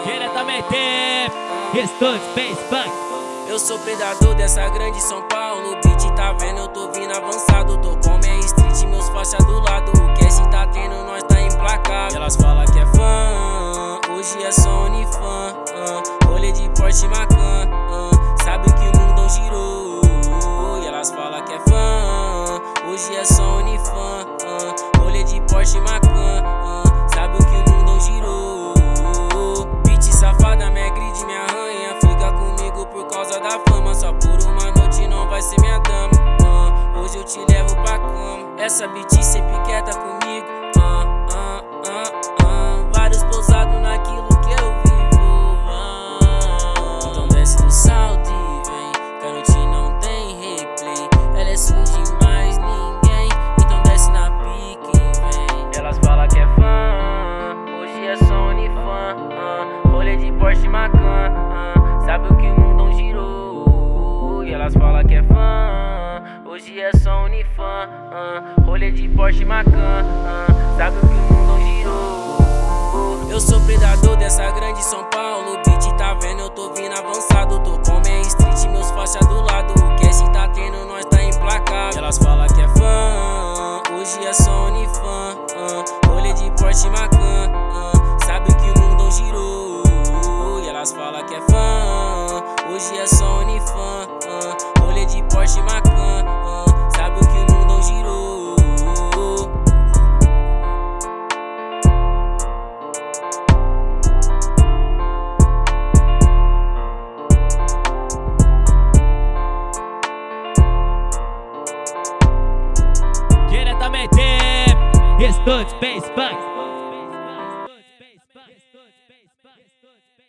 Diretamente, Estúdio Space Punk. Eu sou predador dessa grande São Paulo. O beat tá vendo, eu tô vindo avançado. Tô com minha street, meus faixa do lado. O cash tá tendo, nós tá implacável. Elas falam que é fã, hoje é só Unifan. Rolê de Porsche Macan, sabe que o mundão girou. E elas falam que é fã, hoje é só Unifan. Rolê de Porsche Macan, sabe o que o mundão girou. Bitch safada, me agride, me arranha. Fica comigo por causa da fama. Só por uma noite não vai ser minha dama. Hoje eu te levo pra cama. Essa bitch sempre quieta comigo. Vários pousados naquilo que eu vivo. Então desce do salto e vem, que a noite não tem replay. Ela é sua demais, ninguém. Então desce na pique e vem. Elas falam que é fã, hoje é só Unifan. Rolê de Porsche Macan, sabe o que o mundão girou. E elas falam que é fã, hoje é só Unifan. Rolê de Porsche Macan, sabe o que o mundão girou. Eu sou predador dessa grande São Paulo. O beat tá vendo, eu tô vindo avançado. Tô com minha street, meus faixa do lado. O cash tá tendo, nós tá implacável. Elas falam que é fã, hoje é só Unifan. Rolê de Porsche Macan, sabe que o mundão girou. E elas falam que é fã, hoje é só Unifan. Rolê de Porsche Macan, sabe o que o mundão girou. Diretamente, Estúdio Space Punk.